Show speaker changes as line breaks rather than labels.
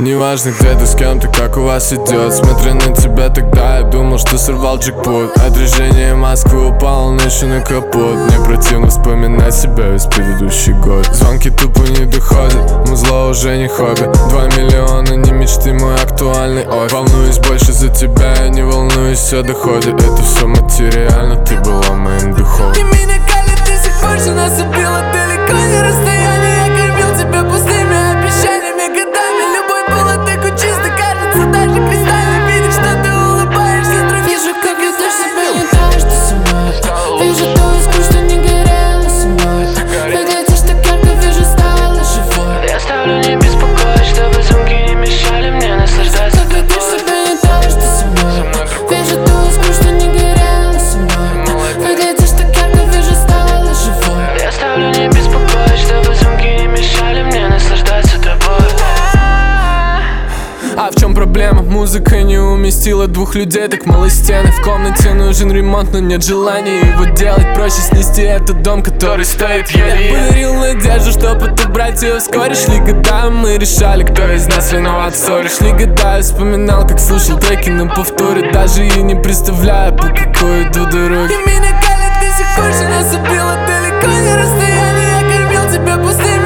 Неважно, где ты, с кем ты, как у вас идет. Смотря на тебя тогда, я думал, что сорвал джекпот. От движения Москвы упал ночью на капот. Мне противно вспоминать себя весь предыдущий год. Звонки тупо не доходят, музло уже не хобби. 2 миллиона не мечты, мой актуальный ой. Волнуюсь больше за тебя, я не волнуюсь о доходе. Это все материально, ты была моим духовным.
И меня калит до сих пор, что нас убило далеко не расстояние. Я кормил тебя пустыми обещаниями годами. Любовь была такой чистой, кажется, даже кристально. Видишь, что ты улыбаешься другим.
Вижу, как ведешь себя не так, что со мной. Вижу ту искру, что не горела со мной. Выглядишь так ярко, вижу, стала живой.
Я ставлю не беспокоить, чтобы звонки не мешали мне наслаждаться
Как ведешь себя не так, что со мной. Вижу ту искру, что не горела со мной. Выглядишь так ярко, вижу, стала живой.
Я ставлю не беспокоить, чтобы звонки не мешали мне наслаждаться тобой.
А в чем проблема? Музыка не уместила двух людей, так мало стены. В комнате нужен ремонт, но нет желания его делать. Проще снести этот дом, который стоит еле. Я подарил надежду, чтоб отобрать ее вскоре. Шли года, мы решали, кто из нас виноват в ссоре. Шли года, я вспоминал, как слушал треки на повторе. Даже и не представляю, по какой иду дороге.
И меня калит до сих пор, что нас убило далеко не расстояние. Я кормил тебя пустыми